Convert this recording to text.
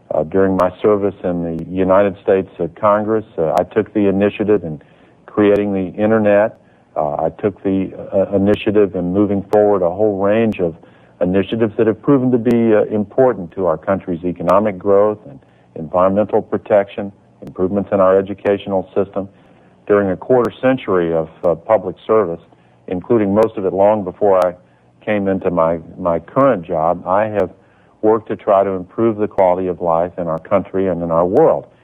During my service in the United States Congress, I took the initiative in creating the Internet. I took the initiative in moving forward a whole range of initiatives that have proven to be important to our country's economic growth and environmental protection, improvements in our educational system. During a quarter century of public service, including most of it long before I came into my current job, I have worked to try to improve the quality of life in our country and in our world.